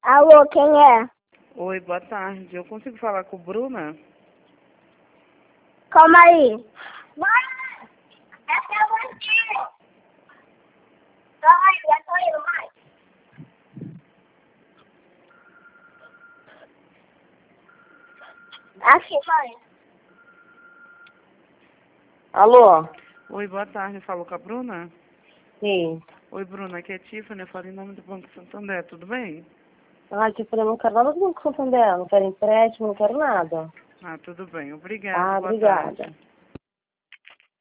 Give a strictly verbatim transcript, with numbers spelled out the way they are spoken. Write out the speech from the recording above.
Alô, quem é? Oi, boa tarde. Eu consigo falar com Bruna? Calma aí. Mãe, essa é você. Ai, já tô indo, mãe. Aqui, mãe. Alô? Oi, boa tarde. Eu falo com a Bruna? Sim. Oi, Bruna, aqui é Tiffany. Eu falo em nome do Banco Santander. Tudo bem? Ah, tipo, eu não quero nada do Banco Santander, não quero empréstimo, não quero nada. Ah, tudo bem. Obrigada. Ah, Boa obrigada. tarde.